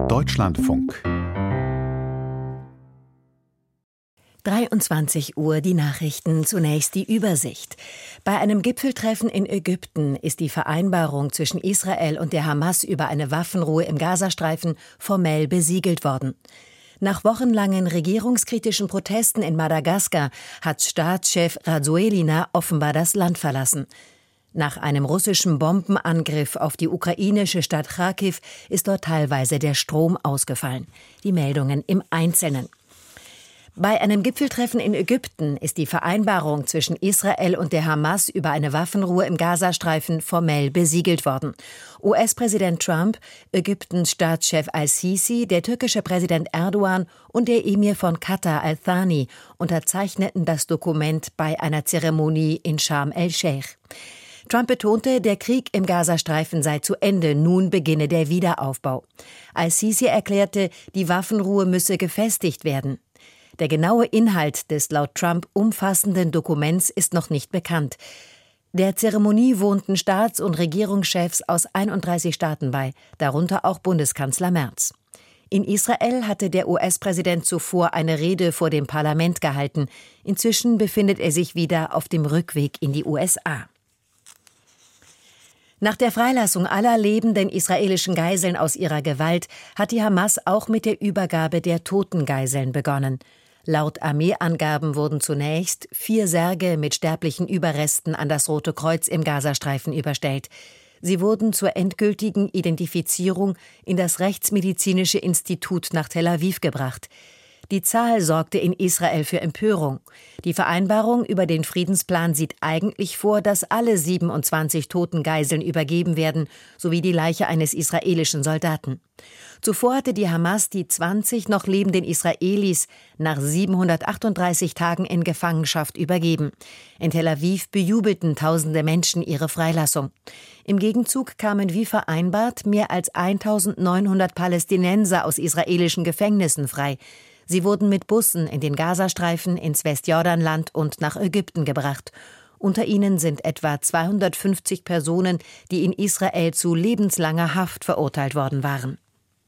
Deutschlandfunk 23 Uhr die Nachrichten, zunächst die Übersicht. Bei einem Gipfeltreffen in Ägypten ist die Vereinbarung zwischen Israel und der Hamas über eine Waffenruhe im Gazastreifen formell besiegelt worden. Nach wochenlangen regierungskritischen Protesten in Madagaskar hat Staatschef Rajoelina offenbar das Land verlassen. Nach einem russischen Bombenangriff auf die ukrainische Stadt Charkiw ist dort teilweise der Strom ausgefallen. Die Meldungen im Einzelnen. Bei einem Gipfeltreffen in Ägypten ist die Vereinbarung zwischen Israel und der Hamas über eine Waffenruhe im Gazastreifen formell besiegelt worden. US-Präsident Trump, Ägyptens Staatschef al-Sisi, der türkische Präsident Erdogan und der Emir von Katar al-Thani unterzeichneten das Dokument bei einer Zeremonie in Sharm el-Sheikh. Trump betonte, der Krieg im Gazastreifen sei zu Ende, nun beginne der Wiederaufbau. Al-Sisi erklärte, die Waffenruhe müsse gefestigt werden. Der genaue Inhalt des laut Trump umfassenden Dokuments ist noch nicht bekannt. Der Zeremonie wohnten Staats- und Regierungschefs aus 31 Staaten bei, darunter auch Bundeskanzler Merz. In Israel hatte der US-Präsident zuvor eine Rede vor dem Parlament gehalten. Inzwischen befindet er sich wieder auf dem Rückweg in die USA. Nach der Freilassung aller lebenden israelischen Geiseln aus ihrer Gewalt hat die Hamas auch mit der Übergabe der toten Geiseln begonnen. Laut Armeeangaben wurden zunächst 4 Särge mit sterblichen Überresten an das Rote Kreuz im Gazastreifen überstellt. Sie wurden zur endgültigen Identifizierung in das Rechtsmedizinische Institut nach Tel Aviv gebracht. Die Zahl sorgte in Israel für Empörung. Die Vereinbarung über den Friedensplan sieht eigentlich vor, dass alle 27 toten Geiseln übergeben werden, sowie die Leiche eines israelischen Soldaten. Zuvor hatte die Hamas die 20 noch lebenden Israelis nach 738 Tagen in Gefangenschaft übergeben. In Tel Aviv bejubelten tausende Menschen ihre Freilassung. Im Gegenzug kamen wie vereinbart mehr als 1900 Palästinenser aus israelischen Gefängnissen frei. Sie wurden mit Bussen in den Gazastreifen, ins Westjordanland und nach Ägypten gebracht. Unter ihnen sind etwa 250 Personen, die in Israel zu lebenslanger Haft verurteilt worden waren.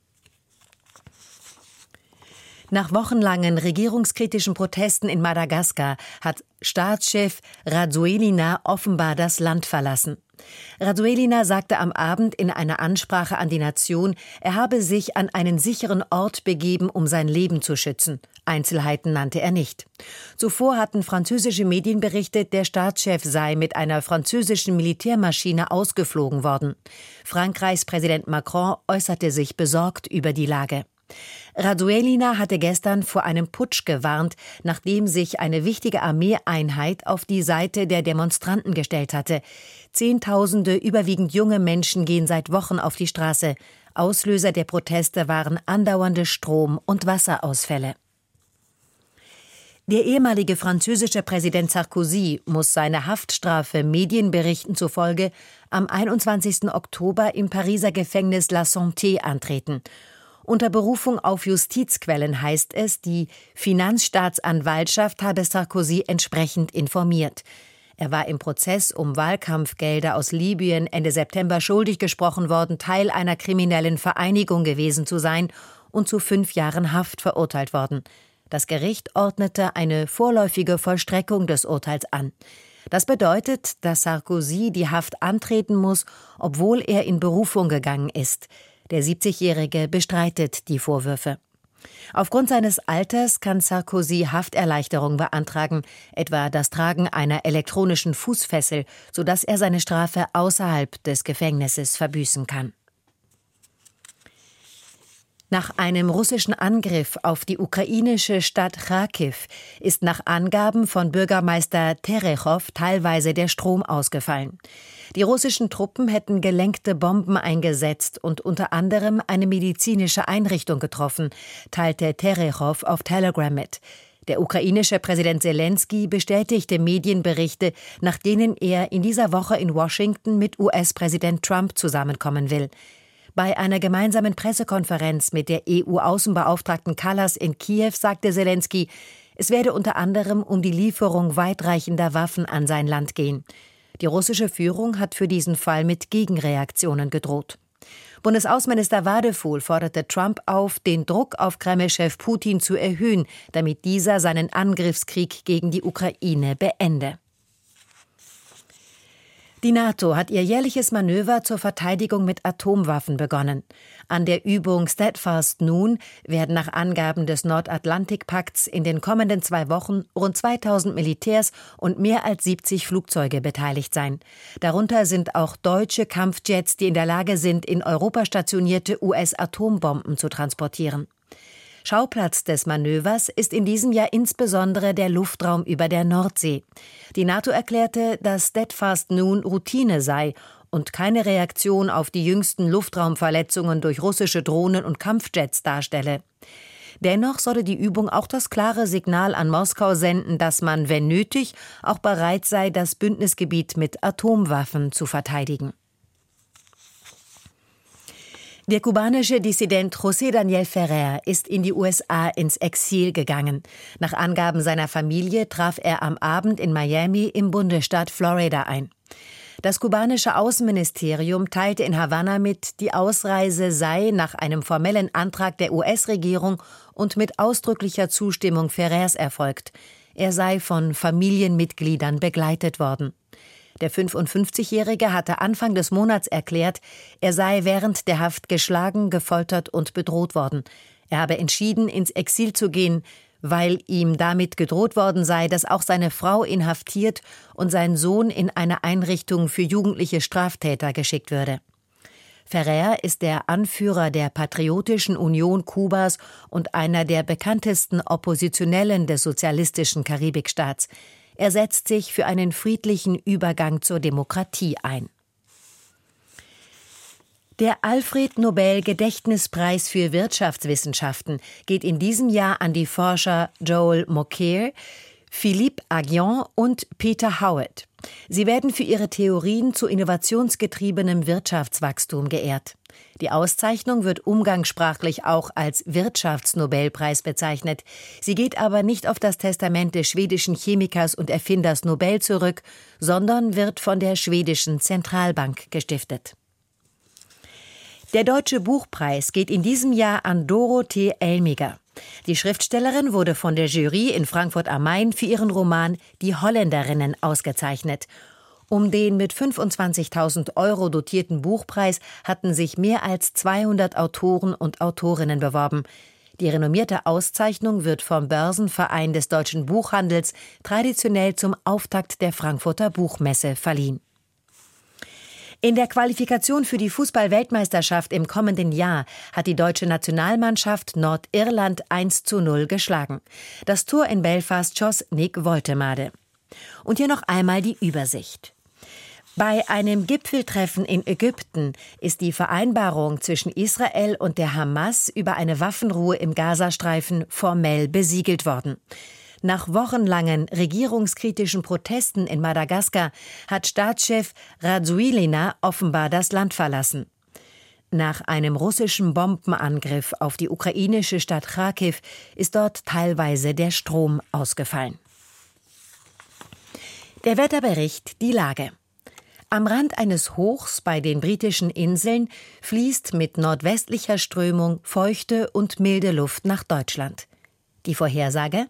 Nach wochenlangen regierungskritischen Protesten in Madagaskar hat Staatschef Rajoelina offenbar das Land verlassen. Rajoelina sagte am Abend in einer Ansprache an die Nation, er habe sich an einen sicheren Ort begeben, um sein Leben zu schützen. Einzelheiten nannte er nicht. Zuvor hatten französische Medien berichtet, der Staatschef sei mit einer französischen Militärmaschine ausgeflogen worden. Frankreichs Präsident Macron äußerte sich besorgt über die Lage. Rajoelina hatte gestern vor einem Putsch gewarnt, nachdem sich eine wichtige Armeeeinheit auf die Seite der Demonstranten gestellt hatte. Zehntausende, überwiegend junge Menschen gehen seit Wochen auf die Straße. Auslöser der Proteste waren andauernde Strom- und Wasserausfälle. Der ehemalige französische Präsident Sarkozy muss seine Haftstrafe Medienberichten zufolge am 21. Oktober im Pariser Gefängnis La Santé antreten. Unter Berufung auf Justizquellen heißt es, die Finanzstaatsanwaltschaft habe Sarkozy entsprechend informiert. Er war im Prozess um Wahlkampfgelder aus Libyen Ende September schuldig gesprochen worden, Teil einer kriminellen Vereinigung gewesen zu sein und zu 5 Jahren Haft verurteilt worden. Das Gericht ordnete eine vorläufige Vollstreckung des Urteils an. Das bedeutet, dass Sarkozy die Haft antreten muss, obwohl er in Berufung gegangen ist. Der 70-Jährige bestreitet die Vorwürfe. Aufgrund seines Alters kann Sarkozy Hafterleichterung beantragen, etwa das Tragen einer elektronischen Fußfessel, sodass er seine Strafe außerhalb des Gefängnisses verbüßen kann. Nach einem russischen Angriff auf die ukrainische Stadt Charkiw ist nach Angaben von Bürgermeister Terechow teilweise der Strom ausgefallen. Die russischen Truppen hätten gelenkte Bomben eingesetzt und unter anderem eine medizinische Einrichtung getroffen, teilte Terechow auf Telegram mit. Der ukrainische Präsident Selenskyj bestätigte Medienberichte, nach denen er in dieser Woche in Washington mit US-Präsident Trump zusammenkommen will. Bei einer gemeinsamen Pressekonferenz mit der EU-Außenbeauftragten Kallas in Kiew sagte Selenskyj, es werde unter anderem um die Lieferung weitreichender Waffen an sein Land gehen. Die russische Führung hat für diesen Fall mit Gegenreaktionen gedroht. Bundesaußenminister Wadefuhl forderte Trump auf, den Druck auf Kreml-Chef Putin zu erhöhen, damit dieser seinen Angriffskrieg gegen die Ukraine beende. Die NATO hat ihr jährliches Manöver zur Verteidigung mit Atomwaffen begonnen. An der Übung Steadfast Noon werden nach Angaben des Nordatlantikpakts in den kommenden 2 Wochen rund 2000 Militärs und mehr als 70 Flugzeuge beteiligt sein. Darunter sind auch deutsche Kampfjets, die in der Lage sind, in Europa stationierte US-Atombomben zu transportieren. Schauplatz des Manövers ist in diesem Jahr insbesondere der Luftraum über der Nordsee. Die NATO erklärte, dass Steadfast Noon Routine sei und keine Reaktion auf die jüngsten Luftraumverletzungen durch russische Drohnen und Kampfjets darstelle. Dennoch solle die Übung auch das klare Signal an Moskau senden, dass man, wenn nötig, auch bereit sei, das Bündnisgebiet mit Atomwaffen zu verteidigen. Der kubanische Dissident José Daniel Ferrer ist in die USA ins Exil gegangen. Nach Angaben seiner Familie traf er am Abend in Miami im Bundesstaat Florida ein. Das kubanische Außenministerium teilte in Havanna mit, die Ausreise sei nach einem formellen Antrag der US-Regierung und mit ausdrücklicher Zustimmung Ferrers erfolgt. Er sei von Familienmitgliedern begleitet worden. Der 55-Jährige hatte Anfang des Monats erklärt, er sei während der Haft geschlagen, gefoltert und bedroht worden. Er habe entschieden, ins Exil zu gehen, weil ihm damit gedroht worden sei, dass auch seine Frau inhaftiert und sein Sohn in eine Einrichtung für jugendliche Straftäter geschickt würde. Ferrer ist der Anführer der Patriotischen Union Kubas und einer der bekanntesten Oppositionellen des sozialistischen Karibikstaats. Er setzt sich für einen friedlichen Übergang zur Demokratie ein. Der Alfred-Nobel-Gedächtnispreis für Wirtschaftswissenschaften geht in diesem Jahr an die Forscher Joel Mokyr, Philippe Aghion und Peter Howard. Sie werden für ihre Theorien zu innovationsgetriebenem Wirtschaftswachstum geehrt. Die Auszeichnung wird umgangssprachlich auch als Wirtschaftsnobelpreis bezeichnet. Sie geht aber nicht auf das Testament des schwedischen Chemikers und Erfinders Nobel zurück, sondern wird von der schwedischen Zentralbank gestiftet. Der Deutsche Buchpreis geht in diesem Jahr an Dorothee Elmiger. Die Schriftstellerin wurde von der Jury in Frankfurt am Main für ihren Roman »Die Holländerinnen« ausgezeichnet. Um den mit 25.000 € dotierten Buchpreis hatten sich mehr als 200 Autoren und Autorinnen beworben. Die renommierte Auszeichnung wird vom Börsenverein des deutschen Buchhandels traditionell zum Auftakt der Frankfurter Buchmesse verliehen. In der Qualifikation für die Fußball-Weltmeisterschaft im kommenden Jahr hat die deutsche Nationalmannschaft Nordirland 1:0 geschlagen. Das Tor in Belfast schoss Nick Woltemade. Und hier noch einmal die Übersicht. Bei einem Gipfeltreffen in Ägypten ist die Vereinbarung zwischen Israel und der Hamas über eine Waffenruhe im Gazastreifen formell besiegelt worden. Nach wochenlangen regierungskritischen Protesten in Madagaskar hat Staatschef Rajoelina offenbar das Land verlassen. Nach einem russischen Bombenangriff auf die ukrainische Stadt Charkiw ist dort teilweise der Strom ausgefallen. Der Wetterbericht, die Lage. Am Rand eines Hochs bei den britischen Inseln fließt mit nordwestlicher Strömung feuchte und milde Luft nach Deutschland. Die Vorhersage?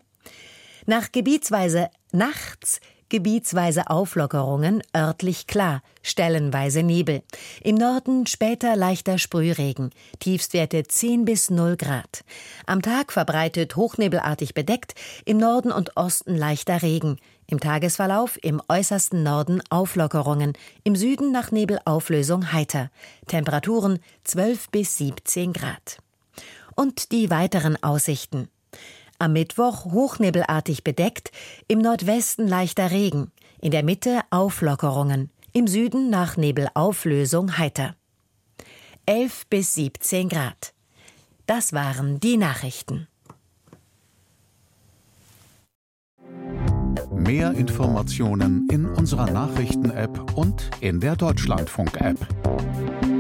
Nachts gebietsweise Auflockerungen, örtlich klar, stellenweise Nebel. Im Norden später leichter Sprühregen, Tiefstwerte 10 bis 0 Grad. Am Tag verbreitet hochnebelartig bedeckt, im Norden und Osten leichter Regen. Im Tagesverlauf im äußersten Norden Auflockerungen, im Süden nach Nebelauflösung heiter. Temperaturen 12 bis 17 Grad. Und die weiteren Aussichten. Am Mittwoch hochnebelartig bedeckt, im Nordwesten leichter Regen, in der Mitte Auflockerungen, im Süden nach Nebelauflösung heiter. 11 bis 17 Grad. Das waren die Nachrichten. Mehr Informationen in unserer Nachrichten-App und in der Deutschlandfunk-App.